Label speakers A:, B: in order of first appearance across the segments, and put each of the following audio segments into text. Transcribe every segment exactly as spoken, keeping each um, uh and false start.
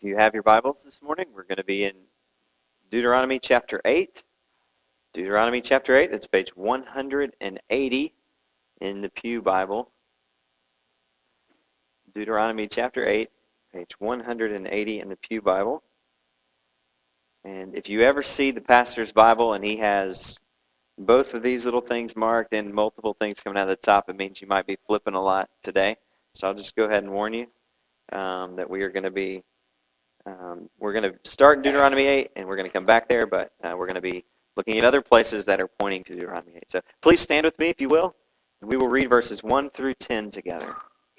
A: If you have your Bibles this morning, we're going to be in Deuteronomy chapter eight. Deuteronomy chapter eight, it's page one hundred eighty in the Pew Bible. Deuteronomy chapter eight, page one hundred eighty in the Pew Bible. And if you ever see the pastor's Bible and he has both of these little things marked and multiple things coming out of the top, it means you might be flipping a lot today. So I'll just go ahead and warn you um, that we are going to be Um, we're going to start in Deuteronomy eight, and we're going to come back there, but uh, we're going to be looking at other places that are pointing to Deuteronomy eight. So please stand with me, if you will, and we will read verses one through ten together.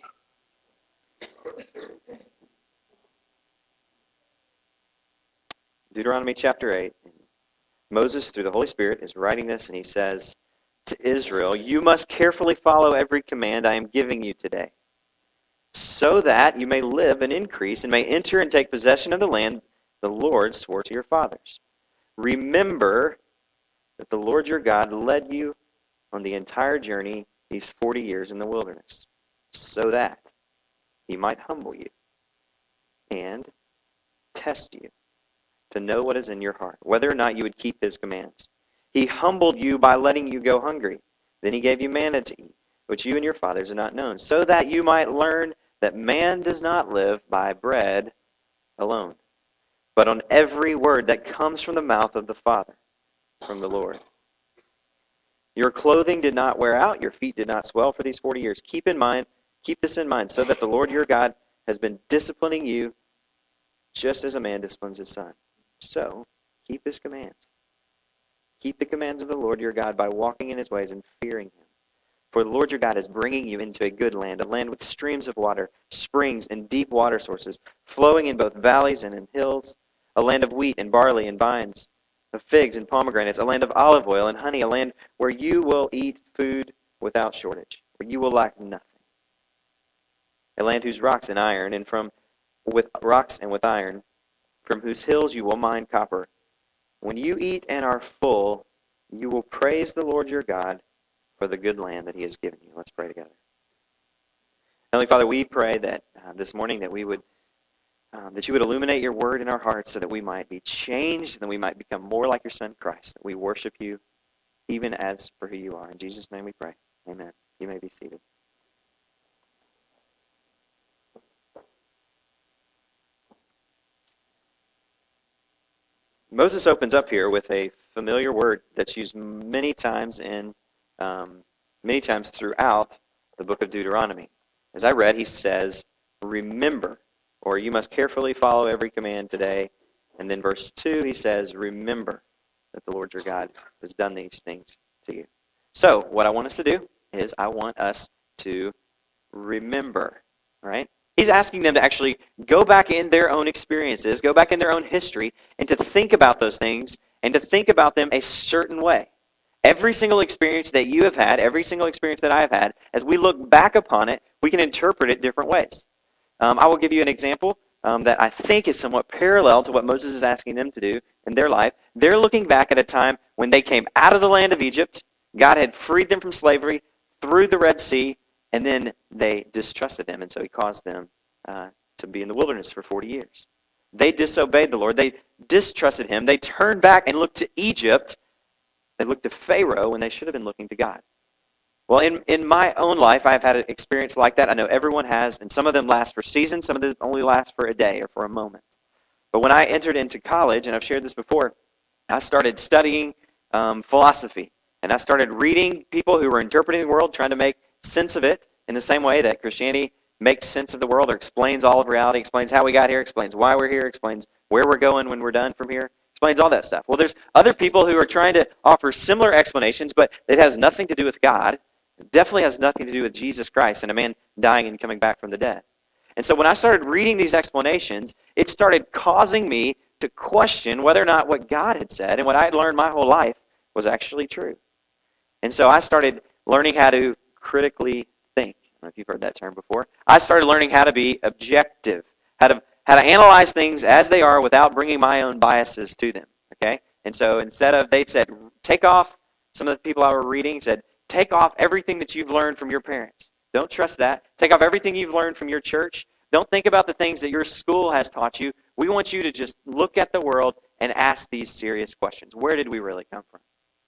A: Deuteronomy chapter eight. Moses, through the Holy Spirit, is writing this, and he says to Israel, "You must carefully follow every command I am giving you today, so that you may live and increase and may enter and take possession of the land the Lord swore to your fathers. Remember that the Lord your God led you on the entire journey these forty years in the wilderness, so that he might humble you and test you to know what is in your heart, whether or not you would keep his commands. He humbled you by letting you go hungry. Then he gave you manna to eat, which you and your fathers had not known, so that you might learn that man does not live by bread alone, but on every word that comes from the mouth of the Father, from the Lord. Your clothing did not wear out, your feet did not swell for these forty years. Keep in mind, keep this in mind, so that the Lord your God has been disciplining you just as a man disciplines his son. So, keep his commands. Keep the commands of the Lord your God by walking in his ways and fearing him. For the Lord your God is bringing you into a good land, a land with streams of water, springs and deep water sources, flowing in both valleys and in hills, a land of wheat and barley and vines, of figs and pomegranates, a land of olive oil and honey, a land where you will eat food without shortage, where you will lack nothing. A land whose rocks and iron, and from with rocks and with iron, from whose hills you will mine copper. When you eat and are full, you will praise the Lord your God for the good land that he has given you." Let's pray together. Heavenly Father, we pray that uh, this morning that we would, um, that you would illuminate your word in our hearts so that we might be changed and we might become more like your Son Christ, that we worship you even as for who you are. In Jesus' name we pray. Amen. You may be seated. Moses opens up here with a familiar word that's used many times in Um, many times throughout the book of Deuteronomy. As I read, he says, "Remember," or "You must carefully follow every command today." And then verse two, he says, "Remember that the Lord your God has done these things to you." So, what I want us to do is I want us to remember, right? He's asking them to actually go back in their own experiences, go back in their own history, and to think about those things, and to think about them a certain way. Every single experience that you have had, every single experience that I have had, as we look back upon it, we can interpret it different ways. Um, I will give you an example um, that I think is somewhat parallel to what Moses is asking them to do in their life. They're looking back at a time when they came out of the land of Egypt, God had freed them from slavery, through the Red Sea, and then they distrusted him, and so he caused them uh, to be in the wilderness for forty years. They disobeyed the Lord. They distrusted him. They turned back and looked to Egypt. They looked to Pharaoh when they should have been looking to God. Well, in, in my own life, I've had an experience like that. I know everyone has, and some of them last for seasons, some of them only last for a day or for a moment. But when I entered into college, and I've shared this before, I started studying um, philosophy. And I started reading people who were interpreting the world, trying to make sense of it in the same way that Christianity makes sense of the world or explains all of reality, explains how we got here, explains why we're here, explains where we're going when we're done from here. Explains all that stuff. Well, there's other people who are trying to offer similar explanations, but it has nothing to do with God. It definitely has nothing to do with Jesus Christ and a man dying and coming back from the dead. And so when I started reading these explanations, it started causing me to question whether or not what God had said and what I had learned my whole life was actually true. And so I started learning how to critically think. I don't know if you've heard that term before. I started learning how to be objective, how to how to analyze things as they are without bringing my own biases to them, okay? And so instead of, they said, take off, some of the people I were reading said, take off everything that you've learned from your parents. Don't trust that. Take off everything you've learned from your church. Don't think about the things that your school has taught you. We want you to just look at the world and ask these serious questions. Where did we really come from?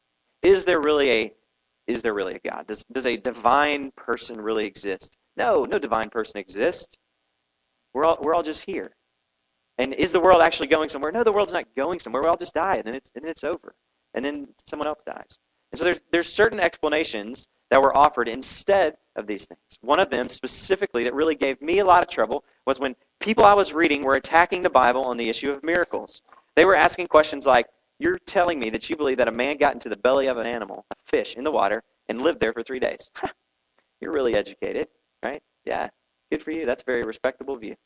A: Is there really a is there really a God? Does does a divine person really exist? No, no divine person exists. We're all we're all just here. And is the world actually going somewhere? No, the world's not going somewhere. We all just die, and then it's and then it's over, and then someone else dies. And so there's there's certain explanations that were offered instead of these things. One of them specifically that really gave me a lot of trouble was when people I was reading were attacking the Bible on the issue of miracles. They were asking questions like, "You're telling me that you believe that a man got into the belly of an animal, a fish, in the water, and lived there for three days? You're really educated, right? Yeah, good for you. That's a very respectable view."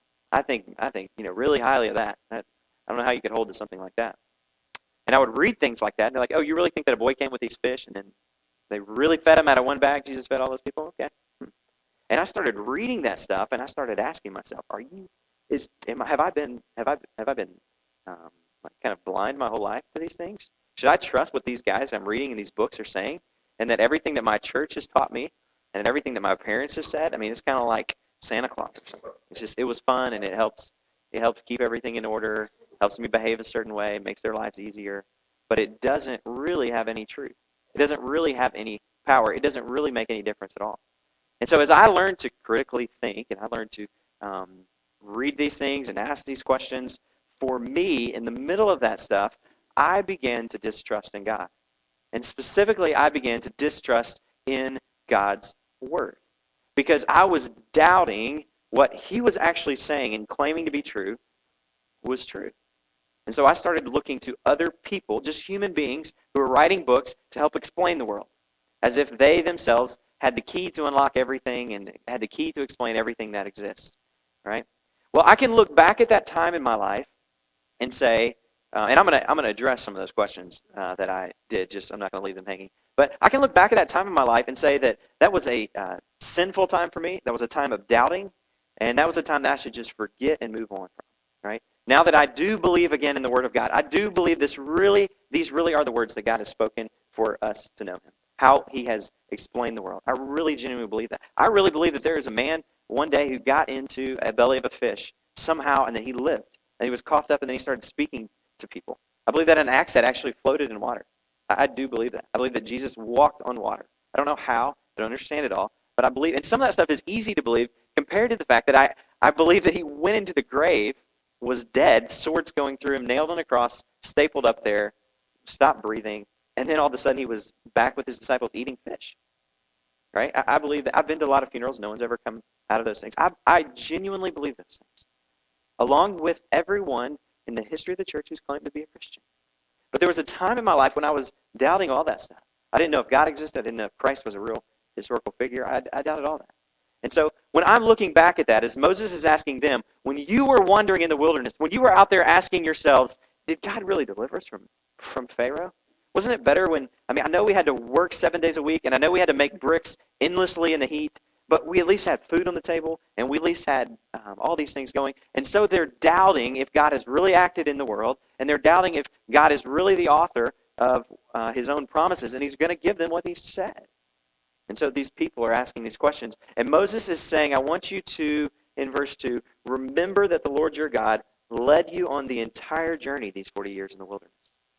A: I think, I think, you know, really highly of that. I don't know how you could hold to something like that. And I would read things like that, and they're like, "Oh, you really think that a boy came with these fish, and then they really fed him out of one bag? Jesus fed all those people? Okay." Hmm. And I started reading that stuff, and I started asking myself, "Are you? Is am I, have I been? Have I have I been um, like kind of blind my whole life to these things? Should I trust what these guys I'm reading in these books are saying, and that everything that my church has taught me, and everything that my parents have said? I mean, it's kind of like Santa Claus or something. It's just it was fun, and it helps it helps keep everything in order, helps me behave a certain way, makes their lives easier, but it doesn't really have any truth. It doesn't really have any power. It doesn't really make any difference at all." And so as I learned to critically think, and I learned to um, read these things and ask these questions, for me, in the middle of that stuff, I began to distrust in God. And specifically, I began to distrust in God's Word. Because I was doubting what He was actually saying and claiming to be true was true. And so I started looking to other people, just human beings, who were writing books to help explain the world, as if they themselves had the key to unlock everything and had the key to explain everything that exists. Right? Well, I can look back at that time in my life and say, uh, and I'm going to I'm going to address some of those questions uh, that I did. Just I'm not going to leave them hanging. But I can look back at that time in my life and say that that was a uh, sinful time for me. That was a time of doubting, and that was a time that I should just forget and move on from. Right? Now that I do believe again in the Word of God, I do believe this really these really are the words that God has spoken for us to know Him. How He has explained the world. I really genuinely believe that. I really believe that there is a man one day who got into a belly of a fish somehow, and then he lived. And he was coughed up, and then he started speaking to people. I believe that an axe head actually floated in water. I, I do believe that. I believe that Jesus walked on water. I don't know how. I don't understand it all. But I believe, and some of that stuff is easy to believe compared to the fact that I, I believe that He went into the grave, was dead, swords going through him, nailed on a cross, stapled up there, stopped breathing, and then all of a sudden He was back with His disciples eating fish. Right? I, I believe that. I've been to a lot of funerals. No one's ever come out of those things. I, I genuinely believe those things, along with everyone in the history of the church who's claimed to be a Christian. But there was a time in my life when I was doubting all that stuff. I didn't know if God existed. I didn't know if Christ was a real historical figure. I, I doubted all that. And so when I'm looking back at that, as Moses is asking them, when you were wandering in the wilderness, when you were out there asking yourselves, did God really deliver us from, from Pharaoh? Wasn't it better when, I mean, I know we had to work seven days a week, and I know we had to make bricks endlessly in the heat, but we at least had food on the table, and we at least had um, all these things going. And so they're doubting if God has really acted in the world, and they're doubting if God is really the author of uh, His own promises, and He's going to give them what He said. And so these people are asking these questions. And Moses is saying, I want you to, in verse two, remember that the Lord your God led you on the entire journey these forty years in the wilderness.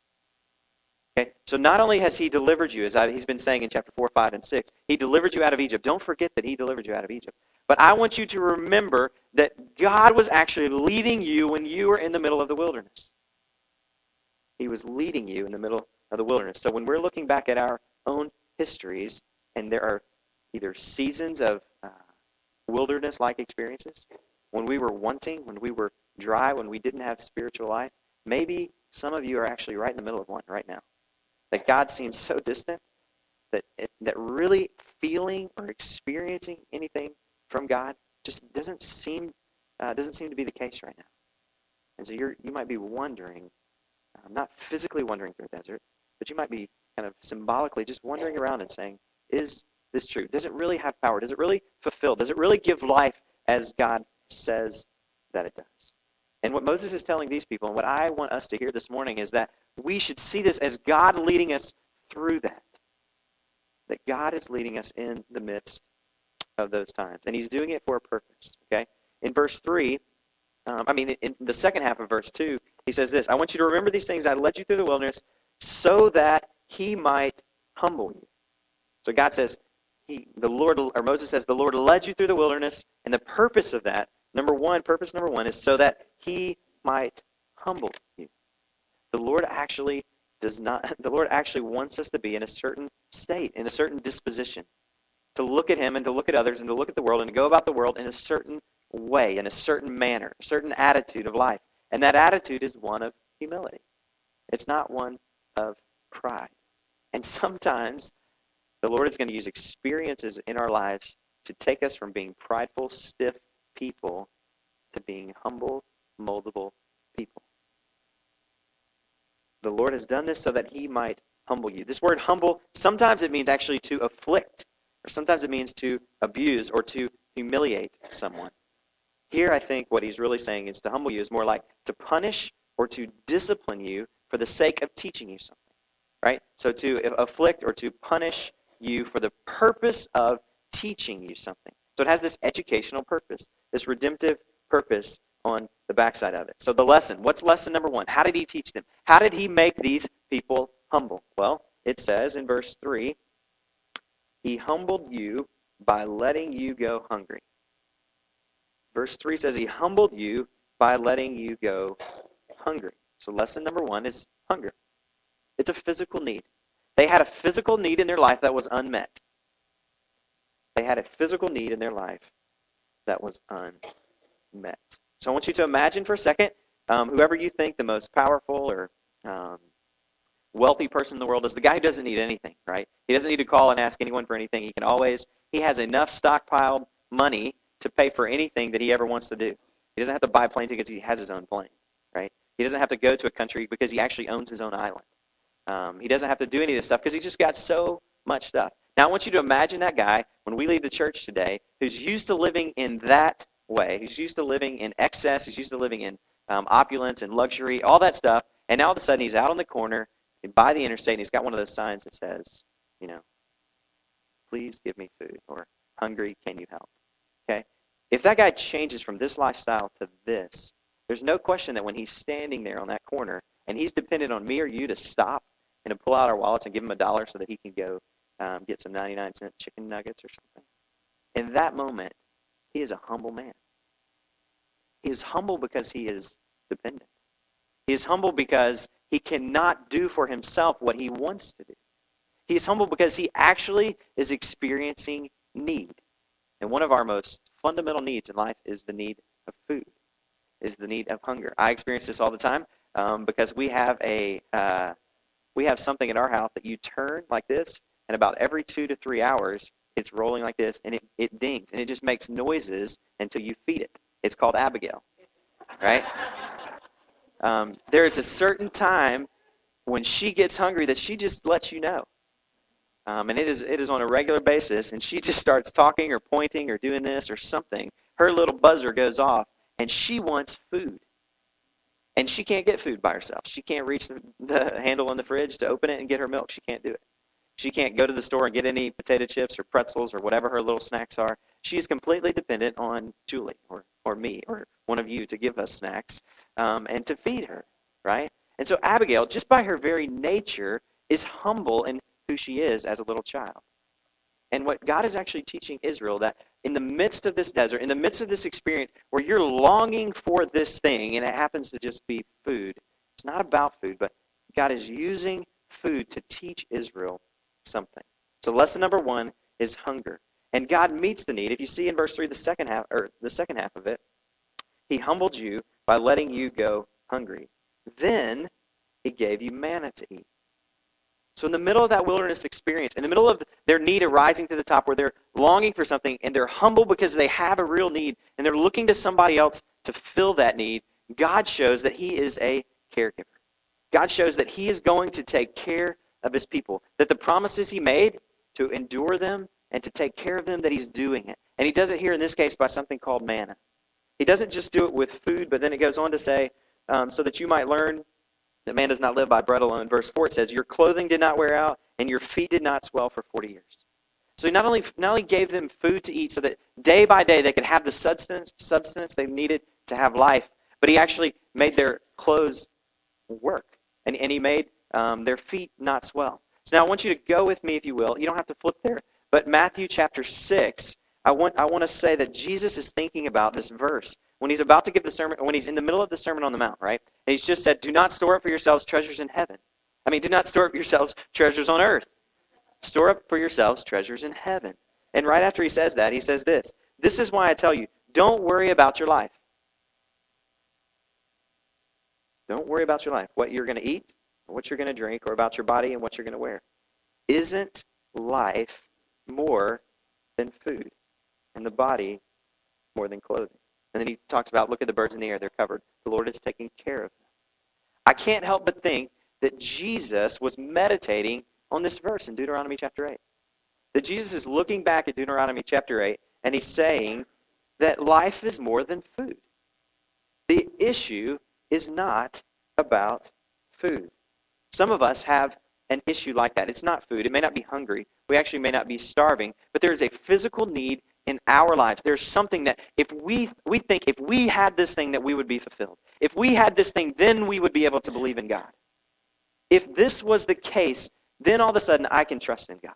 A: Okay? So not only has He delivered you, as I, He's been saying in chapter four, five, and six, He delivered you out of Egypt. Don't forget that He delivered you out of Egypt. But I want you to remember that God was actually leading you when you were in the middle of the wilderness. He was leading you in the middle of the wilderness. So when we're looking back at our own histories, and there are either seasons of uh, wilderness-like experiences, when we were wanting, when we were dry, when we didn't have spiritual life, maybe some of you are actually right in the middle of one right now. That God seems so distant that it, that really feeling or experiencing anything from God just doesn't seem uh, doesn't seem to be the case right now. And so you're you might be wandering, uh, not physically wandering through a desert, but you might be kind of symbolically just wandering around and saying, is this true? Does it really have power? Does it really fulfill? Does it really give life as God says that it does? And what Moses is telling these people, and what I want us to hear this morning, is that we should see this as God leading us through that. That God is leading us in the midst of those times. And He's doing it for a purpose. Okay? In verse three, um, I mean, in the second half of verse two, he says this, I want you to remember these things I led you through the wilderness so that he might humble you. So God says, he, the Lord, or Moses says, the Lord led you through the wilderness, and the purpose of that, number one, purpose number one, is so that he might humble you. The Lord actually does not, the Lord actually wants us to be in a certain state, in a certain disposition, to look at him and to look at others and to look at the world and to go about the world in a certain way, in a certain manner, a certain attitude of life. And that attitude is one of humility. It's not one of pride. And sometimes the Lord is going to use experiences in our lives to take us from being prideful, stiff people to being humble, moldable people. The Lord has done this so that he might humble you. This word humble, sometimes it means actually to afflict, or sometimes it means to abuse or to humiliate someone. Here, I think what he's really saying is to humble you is more like to punish or to discipline you for the sake of teaching you something, right? So to afflict or to punish you for the purpose of teaching you something. So it has this educational purpose, this redemptive purpose on the backside of it. So the lesson, what's lesson number one? How did he teach them? How did he make these people humble? Well, it says in verse three, he humbled you by letting you go hungry. Verse three says he humbled you by letting you go hungry. So lesson number one is hunger. It's a physical need. They had a physical need in their life that was unmet. They had a physical need in their life that was unmet. So I want you to imagine for a second, um, whoever you think the most powerful or um, wealthy person in the world is, the guy who doesn't need anything, right? He doesn't need to call and ask anyone for anything. He can always, he has enough stockpiled money to pay for anything that he ever wants to do. He doesn't have to buy plane tickets. He has his own plane, right? He doesn't have to go to a country because he actually owns his own island. Um, he doesn't have to do any of this stuff because he's just got so much stuff. Now, I want you to imagine that guy, when we leave the church today, who's used to living in that way. He's used to living in excess. He's used to living in um, opulence and luxury, all that stuff. And now all of a sudden he's out on the corner by the interstate and he's got one of those signs that says, you know, please give me food, or hungry, can you help? Okay? If that guy changes from this lifestyle to this, there's no question that when he's standing there on that corner and he's dependent on me or you to stop and to pull out our wallets and give him a dollar so that he can go um, get some ninety-nine cent chicken nuggets or something, in that moment, he is a humble man. He is humble because he is dependent. He is humble because he cannot do for himself what he wants to do. He is humble because he actually is experiencing need. And one of our most fundamental needs in life is the need of food, is the need of hunger. I experience this all the time um, because we have a uh, we have something in our house that you turn like this, and about every two to three hours, it's rolling like this, and it, it dings, and it just makes noises until you feed it. It's called Abigail, right? Um, there is a certain time when she gets hungry that she just lets you know. Um, and it is it is on a regular basis, and she just starts talking or pointing or doing this or something. Her little buzzer goes off, and she wants food. And she can't get food by herself. She can't reach the, the handle on the fridge to open it and get her milk. She can't do it. She can't go to the store and get any potato chips or pretzels or whatever her little snacks are. She is completely dependent on Julie or, or me or one of you to give us snacks um, and to feed her, right? And so Abigail, just by her very nature, is humble in who she is as a little child. And what God is actually teaching Israel, that in the midst of this desert, in the midst of this experience where you're longing for this thing, and it happens to just be food, it's not about food, but God is using food to teach Israel something. So lesson number one is hunger. And God meets the need. If you see in verse three, the second half, or the second half of it, he humbled you by letting you go hungry. Then he gave you manna to eat. So in the middle of that wilderness experience, in the middle of their need arising to the top, where they're longing for something, and they're humble because they have a real need, and they're looking to somebody else to fill that need, God shows that he is a caregiver. God shows that he is going to take care of his people, that the promises he made to endure them and to take care of them, that he's doing it. And he does it here in this case by something called manna. He doesn't just do it with food, but then it goes on to say, um, so that you might learn that man does not live by bread alone. Verse four, it says, your clothing did not wear out, and your feet did not swell for forty years. So he not only, not only gave them food to eat so that day by day they could have the substance, substance they needed to have life, but he actually made their clothes work, and, and he made um, their feet not swell. So now I want you to go with me, if you will. You don't have to flip there, but Matthew chapter six, I want I want to say that Jesus is thinking about this verse when he's about to give the sermon, when he's in the middle of the Sermon on the Mount, right? And he's just said, do not store up for yourselves treasures in heaven. I mean, do not store up for yourselves treasures on earth. Store up for yourselves treasures in heaven. And right after he says that, he says this, this is why I tell you, don't worry about your life. Don't worry about your life, what you're going to eat, or what you're going to drink, or about your body and what you're going to wear. Isn't life more than food, and the body more than clothing? And then he talks about, look at the birds in the air, they're covered. The Lord is taking care of them. I can't help but think that Jesus was meditating on this verse in Deuteronomy chapter eight. That Jesus is looking back at Deuteronomy chapter eight, and he's saying that life is more than food. The issue is not about food. Some of us have an issue like that. It's not food. It may not be hungry. We actually may not be starving, but there is a physical need in our lives. There's something that if we we think if we had this thing that we would be fulfilled. If we had this thing, then we would be able to believe in God. If this was the case, then all of a sudden I can trust in God.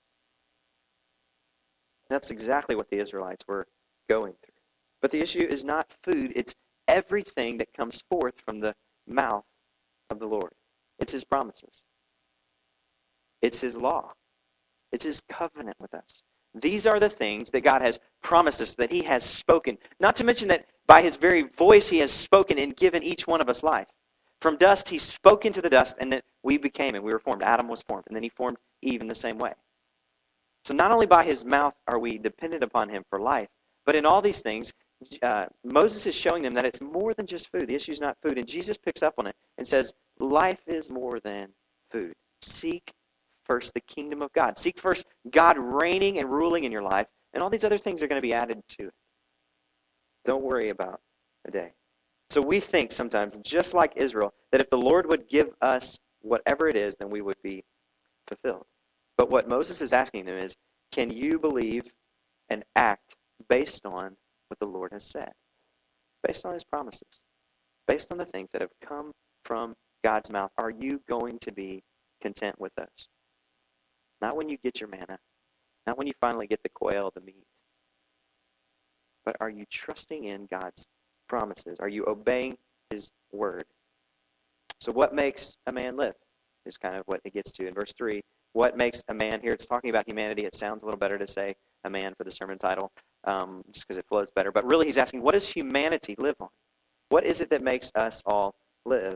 A: That's exactly what the Israelites were going through. But the issue is not food, it's everything that comes forth from the mouth of the Lord. It's His promises. It's His law. It's His covenant with us. These are the things that God has promised us, that He has spoken. Not to mention that by His very voice He has spoken and given each one of us life. From dust He spoke into the dust, and that we became and we were formed. Adam was formed, and then He formed Eve in the same way. So not only by His mouth are we dependent upon Him for life, but in all these things, uh, Moses is showing them that it's more than just food. The issue is not food. And Jesus picks up on it and says, life is more than food. Seek first the kingdom of God. Seek first God reigning and ruling in your life, and all these other things are going to be added to it. Don't worry about a day. So we think sometimes, just like Israel, that if the Lord would give us whatever it is, then we would be fulfilled. But what Moses is asking them is, can you believe and act based on what the Lord has said? Based on His promises? Based on the things that have come from God's mouth? Are you going to be content with those? Not when you get your manna. Not when you finally get the quail, the meat. But are you trusting in God's promises? Are you obeying His word? So what makes a man live is kind of what it gets to in verse three. What makes a man, here it's talking about humanity. It sounds a little better to say a man for the sermon title, um, just because it flows better. But really he's asking, what does humanity live on? What is it that makes us all live?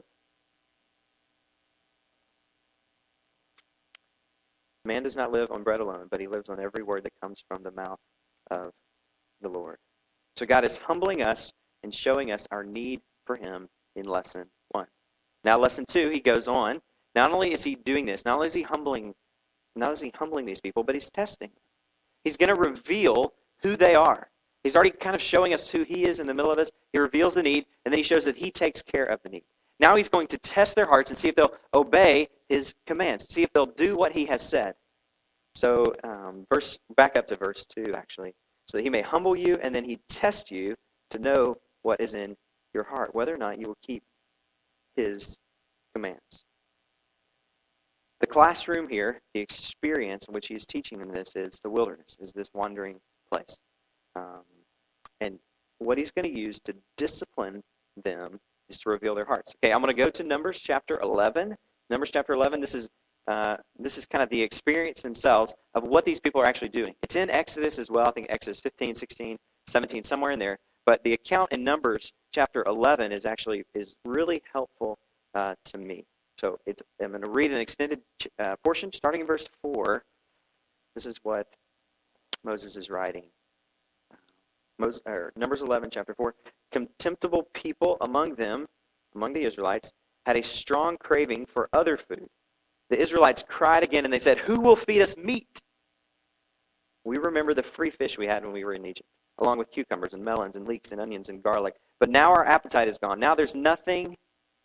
A: Man does not live on bread alone, but he lives on every word that comes from the mouth of the Lord. So God is humbling us and showing us our need for Him in lesson one. Now lesson two, he goes on. Not only is he doing this, not only is he humbling, not only is he humbling these people, but he's testing them. He's going to reveal who they are. He's already kind of showing us who He is in the middle of this. He reveals the need, and then he shows that He takes care of the need. Now he's going to test their hearts and see if they'll obey His commands, see if they'll do what He has said. So um, verse back up to verse two, actually. So that He may humble you, and then He test you to know what is in your heart, whether or not you will keep His commands. The classroom here, the experience in which He's teaching them this is the wilderness, is this wandering place. Um, and what He's going to use to discipline them is to reveal their hearts. Okay, I'm going to go to Numbers chapter eleven. Numbers chapter eleven, this is uh, this is kind of the experience themselves of what these people are actually doing. It's in Exodus as well. I think Exodus fifteen, sixteen, seventeen, somewhere in there. But the account in Numbers chapter eleven is actually is really helpful uh, to me. So it's, I'm going to read an extended uh, portion starting in verse four. This is what Moses is writing. Moses, or Numbers eleven, chapter four. Contemptible people among them, among the Israelites, had a strong craving for other food. The Israelites cried again and they said, "Who will feed us meat?" We remember the free fish we had when we were in Egypt, along with cucumbers and melons and leeks and onions and garlic. But now our appetite is gone. Now there's nothing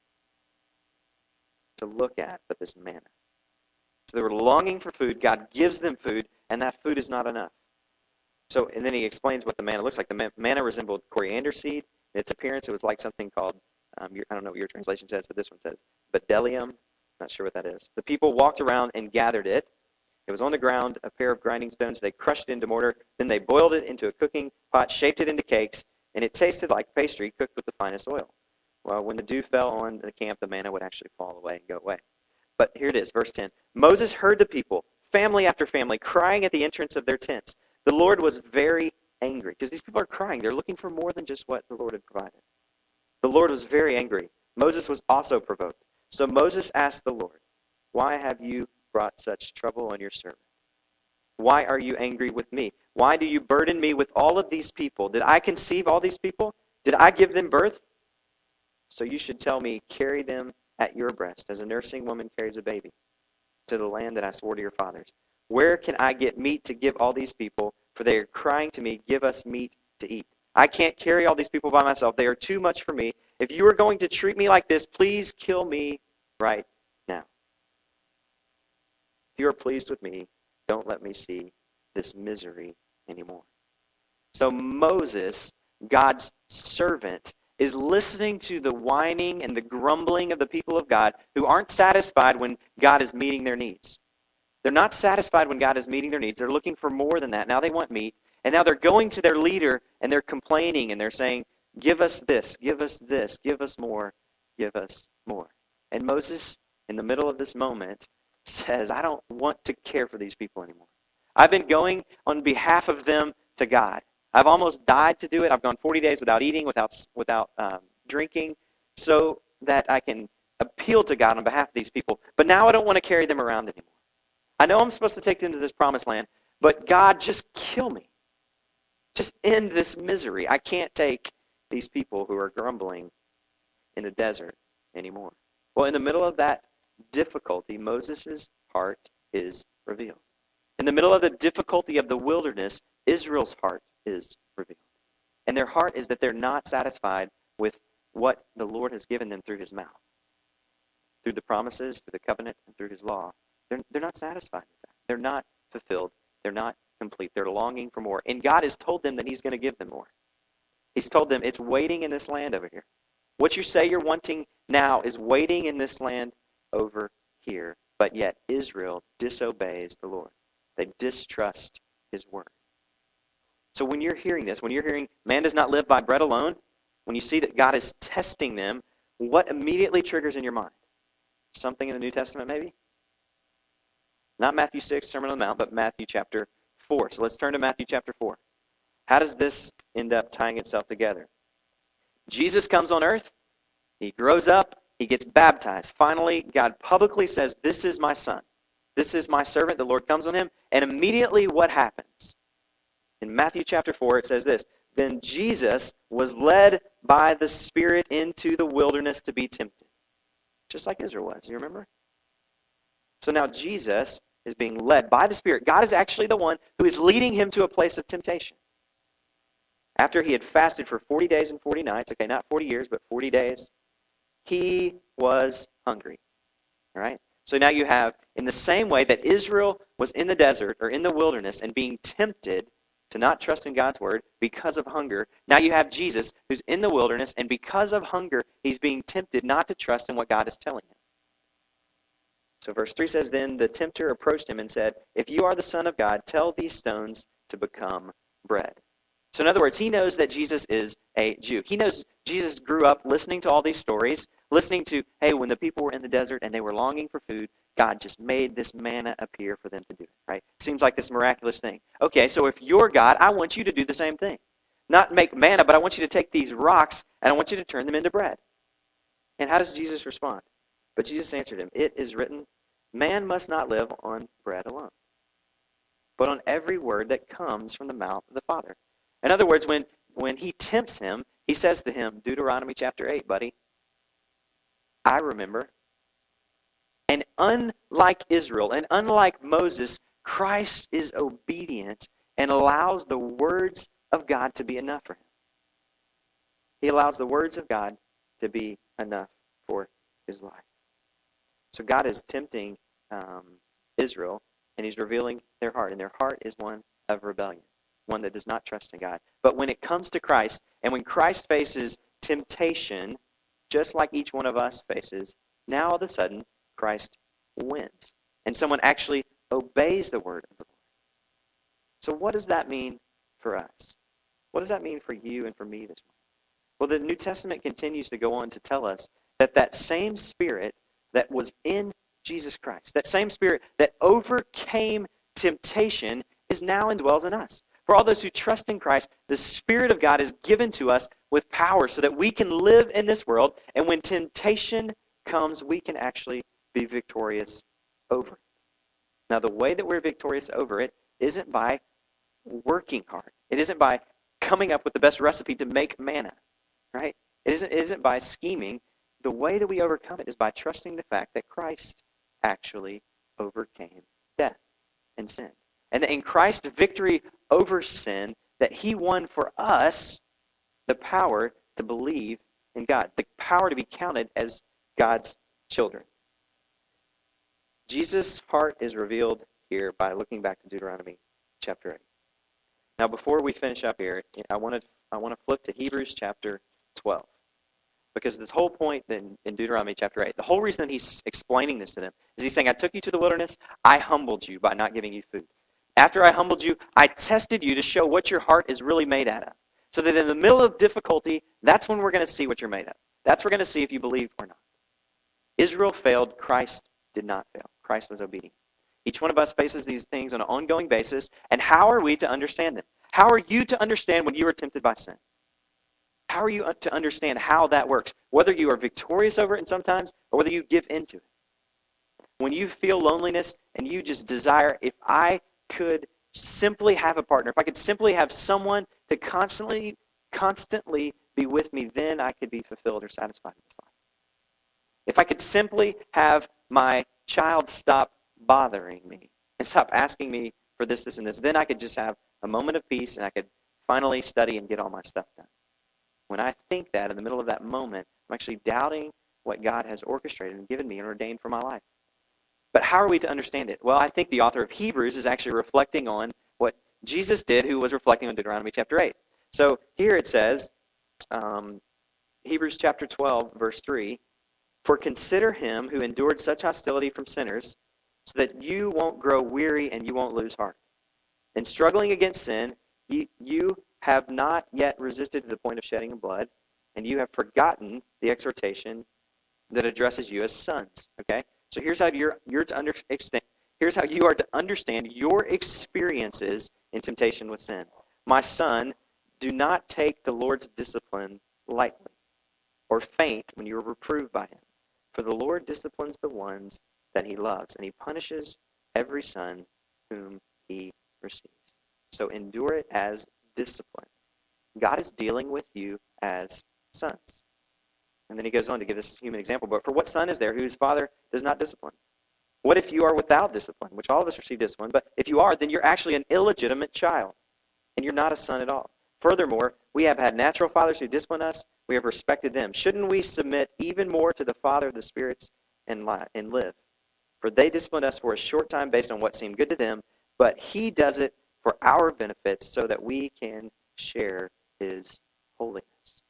A: to look at but this manna. So they were longing for food. God gives them food, and that food is not enough. So, and then he explains what the manna looks like. The manna resembled coriander seed. Its appearance, it was like something called, um, your, I don't know what your translation says, but this one says bdellium. Not sure what that is. The people walked around and gathered it. It was on the ground, a pair of grinding stones. They crushed it into mortar. Then they boiled it into a cooking pot, shaped it into cakes, and it tasted like pastry cooked with the finest oil. Well, when the dew fell on the camp, the manna would actually fall away and go away. But here it is, verse ten. Moses heard the people, family after family, crying at the entrance of their tents. The Lord was very angry, because these people are crying. They're looking for more than just what the Lord had provided. The Lord was very angry. Moses was also provoked. So Moses asked the Lord, "Why have you brought such trouble on your servant? Why are you angry with me? Why do you burden me with all of these people? Did I conceive all these people? Did I give them birth? So you should tell me, carry them at your breast, as a nursing woman carries a baby, to the land that I swore to your fathers. Where can I get meat to give all these people? For they are crying to me, give us meat to eat. I can't carry all these people by myself. They are too much for me. If you are going to treat me like this, please kill me right now. If you are pleased with me, don't let me see this misery anymore." So Moses, God's servant, is listening to the whining and the grumbling of the people of God who aren't satisfied when God is meeting their needs. They're not satisfied when God is meeting their needs. They're looking for more than that. Now they want meat. And now they're going to their leader and they're complaining and they're saying, "Give us this, give us this, give us more, give us more." And Moses, in the middle of this moment, says, "I don't want to care for these people anymore. I've been going on behalf of them to God. I've almost died to do it. I've gone forty days without eating, without without um, drinking, so that I can appeal to God on behalf of these people. But now I don't want to carry them around anymore. I know I'm supposed to take them to this promised land, but God, just kill me. Just end this misery. I can't take these people who are grumbling in the desert anymore." Well, in the middle of that difficulty, Moses' heart is revealed. In the middle of the difficulty of the wilderness, Israel's heart is revealed. And their heart is that they're not satisfied with what the Lord has given them through his mouth. Through the promises, through the covenant, and through his law. They're, they're not satisfied with that. They're not fulfilled. They're not complete. They're longing for more. And God has told them that he's going to give them more. He's told them it's waiting in this land over here. What you say you're wanting now is waiting in this land over here. But yet Israel disobeys the Lord. They distrust his word. So when you're hearing this, when you're hearing man does not live by bread alone, when you see that God is testing them, what immediately triggers in your mind? Something in the New Testament maybe? Not Matthew six, Sermon on the Mount, but Matthew chapter four. So let's turn to Matthew chapter four. How does this end up tying itself together? Jesus comes on earth. He grows up. He gets baptized. Finally, God publicly says, "This is my son. This is my servant." The Lord comes on him. And immediately what happens? In Matthew chapter four, it says this, "Then Jesus was led by the Spirit into the wilderness to be tempted." Just like Israel was. You remember? So now Jesus is being led by the Spirit. God is actually the one who is leading him to a place of temptation. After he had fasted for forty days and forty nights, okay, not forty years, but forty days, he was hungry. All right? So now you have, in the same way that Israel was in the desert or in the wilderness and being tempted to not trust in God's word because of hunger, now you have Jesus who's in the wilderness, and because of hunger, he's being tempted not to trust in what God is telling him. So verse three says, "Then the tempter approached him and said, 'If you are the Son of God, tell these stones to become bread.'" So in other words, he knows that Jesus is a Jew. He knows Jesus grew up listening to all these stories, listening to, hey, when the people were in the desert and they were longing for food, God just made this manna appear for them to do it, right? Seems like this miraculous thing. Okay, so if you're God, I want you to do the same thing. Not make manna, but I want you to take these rocks and I want you to turn them into bread. And how does Jesus respond? But Jesus answered him, "It is written, man must not live on bread alone, but on every word that comes from the mouth of the Father." In other words, when, when he tempts him, he says to him, Deuteronomy chapter eight, buddy, I remember. And unlike Israel and unlike Moses, Christ is obedient and allows the words of God to be enough for him. He allows the words of God to be enough for his life. So God is tempting um, Israel, and he's revealing their heart. And their heart is one of rebellion, one that does not trust in God. But when it comes to Christ, and when Christ faces temptation, just like each one of us faces, now all of a sudden, Christ wins. And someone actually obeys the word of the Lord. So what does that mean for us? What does that mean for you and for me this morning? Well, the New Testament continues to go on to tell us that that same Spirit that was in Jesus Christ, that same Spirit that overcame temptation, is now indwells in us. For all those who trust in Christ, the Spirit of God is given to us with power so that we can live in this world, and when temptation comes, we can actually be victorious over it. Now, the way that we're victorious over it isn't by working hard. It isn't by coming up with the best recipe to make manna, right? It isn't, it isn't by scheming. The way that we overcome it is by trusting the fact that Christ actually overcame death and sin. And that in Christ's victory over sin, that he won for us the power to believe in God, the power to be counted as God's children. Jesus' heart is revealed here by looking back to Deuteronomy chapter eight. Now, before we finish up here, I want to I want to flip to Hebrews chapter twelve. Because this whole point in, in Deuteronomy chapter eight, the whole reason that he's explaining this to them is he's saying, I took you to the wilderness, I humbled you by not giving you food. After I humbled you, I tested you to show what your heart is really made out of. So that in the middle of difficulty, that's when we're going to see what you're made of. That's when we're going to see if you believe or not. Israel failed, Christ did not fail. Christ was obedient. Each one of us faces these things on an ongoing basis, and how are we to understand them? How are you to understand when you are tempted by sin? How are you to understand how that works? Whether you are victorious over it and sometimes, or whether you give into it. When you feel loneliness and you just desire, if I could simply have a partner, if I could simply have someone to constantly, constantly be with me, then I could be fulfilled or satisfied in this life. If I could simply have my child stop bothering me and stop asking me for this, this, and this, then I could just have a moment of peace and I could finally study and get all my stuff done. When I think that in the middle of that moment, I'm actually doubting what God has orchestrated and given me and ordained for my life. But how are we to understand it? Well, I think the author of Hebrews is actually reflecting on what Jesus did, who was reflecting on Deuteronomy chapter eight. So here it says, um, Hebrews chapter twelve, verse three, for consider him who endured such hostility from sinners, so that you won't grow weary and you won't lose heart. In struggling against sin, you, you have not yet resisted to the point of shedding of blood, and you have forgotten the exhortation that addresses you as sons. Okay? So here's how you're you're to understand. Here's how you are to understand your experiences in temptation with sin. My son, do not take the Lord's discipline lightly, or faint when you are reproved by him. For the Lord disciplines the ones that he loves, and he punishes every son whom he receives. So endure it as discipline. God is dealing with you as sons. And then he goes on to give this human example. But for what son is there whose father does not discipline? What if you are without discipline? Which all of us receive discipline. But if you are, then you're actually an illegitimate child. And you're not a son at all. Furthermore, we have had natural fathers who discipline us. We have respected them. Shouldn't we submit even more to the Father of the spirits and live? For they disciplined us for a short time based on what seemed good to them. But he does it for our benefits so that we can share his holiness.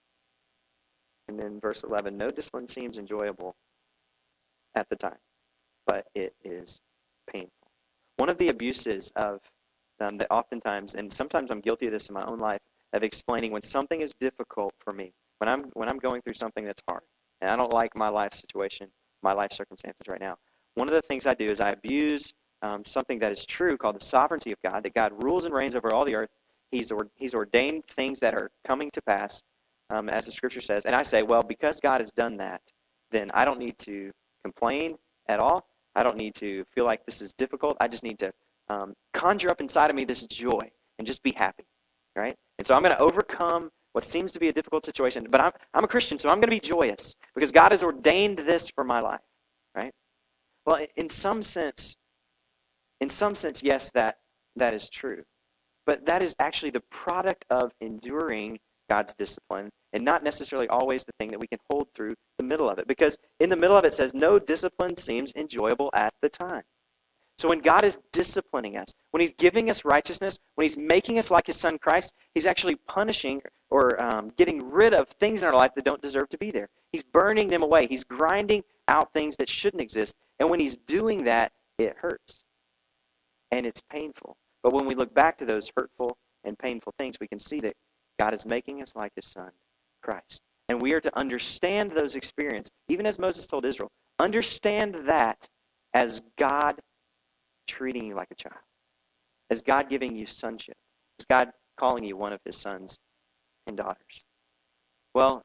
A: And then verse eleven, no discipline seems enjoyable at the time, but it is painful. One of the abuses of um, that oftentimes, and sometimes I'm guilty of this in my own life, of explaining when something is difficult for me, when I'm when I'm going through something that's hard, and I don't like my life situation, my life circumstances right now. One of the things I do is I abuse um, something that is true called the sovereignty of God, that God rules and reigns over all the earth. He's or, He's ordained things that are coming to pass, um, as the Scripture says. And I say, well, because God has done that, then I don't need to complain at all. I don't need to feel like this is difficult. I just need to um, conjure up inside of me this joy and just be happy, right? And so I'm going to overcome what seems to be a difficult situation. But I'm, I'm a Christian, so I'm going to be joyous because God has ordained this for my life, right? Well, in some sense, in some sense, yes, that that is true. But that is actually the product of enduring God's discipline and not necessarily always the thing that we can hold through the middle of it. Because in the middle of it says, no discipline seems enjoyable at the time. So when God is disciplining us, when he's giving us righteousness, when he's making us like his son Christ, he's actually punishing or um, getting rid of things in our life that don't deserve to be there. He's burning them away. He's grinding out things that shouldn't exist. And when he's doing that, it hurts. And it's painful. But when we look back to those hurtful and painful things, we can see that God is making us like his son, Christ. And we are to understand those experiences, even as Moses told Israel. Understand that as God treating you like a child, as God giving you sonship, as God calling you one of his sons and daughters. Well,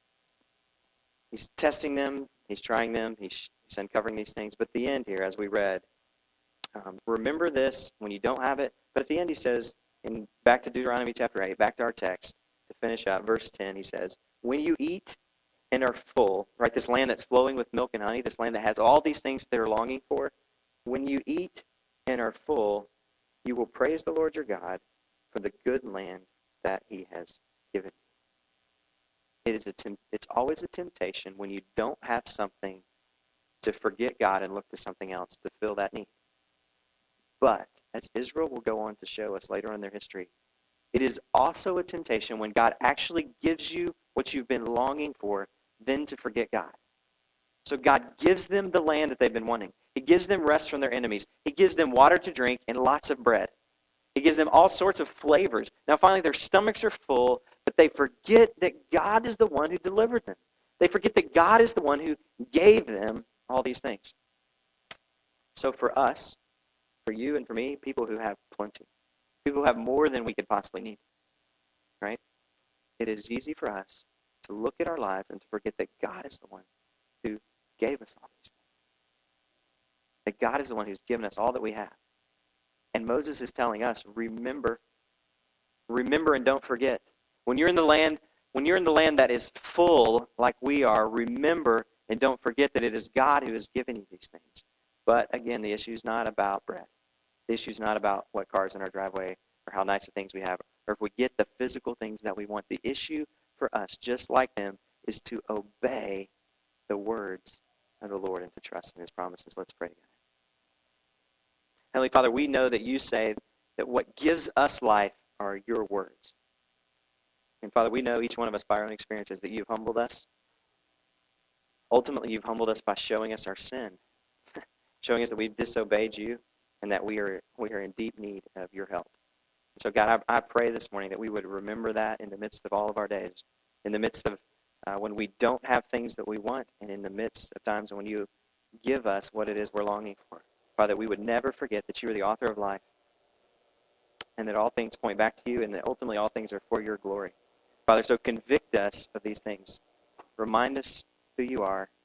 A: he's testing them, he's trying them, he's, he's uncovering these things. But at the end here, as we read, um, remember this when you don't have it. But at the end he says, in back to Deuteronomy chapter eight, back to our text, to finish out, verse ten, he says, when you eat and are full, right, this land that's flowing with milk and honey, this land that has all these things they're longing for, when you eat and are full, you will praise the Lord your God for the good land that he has given you. It is a temp- it's always a temptation when you don't have something to forget God and look to something else to fill that need. But, as Israel will go on to show us later in their history, it is also a temptation when God actually gives you what you've been longing for, then to forget God. So God gives them the land that they've been wanting. He gives them rest from their enemies. He gives them water to drink and lots of bread. He gives them all sorts of flavors. Now finally their stomachs are full, but they forget that God is the one who delivered them. They forget that God is the one who gave them all these things. So for us, for you and for me, people who have plenty, people who have more than we could possibly need, right? It is easy for us to look at our lives and to forget that God is the one who gave us all these things. That God is the one who's given us all that we have. And Moses is telling us, remember, remember and don't forget. When you're in the land, when you're in the land that is full like we are, remember and don't forget that it is God who has given you these things. But again, the issue is not about bread. The issue is not about what cars in our driveway or how nice the things we have, or if we get the physical things that we want. The issue for us, just like them, is to obey the words of the Lord and to trust in his promises. Let's pray together. Heavenly Father, we know that you say that what gives us life are your words. And Father, we know each one of us by our own experiences that you've humbled us. Ultimately, you've humbled us by showing us our sin, showing us that we've disobeyed you and that we are we are in deep need of your help. So God, I, I pray this morning that we would remember that in the midst of all of our days, in the midst of uh, when we don't have things that we want, and in the midst of times when you give us what it is we're longing for. Father, we would never forget that you are the author of life and that all things point back to you and that ultimately all things are for your glory. Father, so convict us of these things. Remind us who you are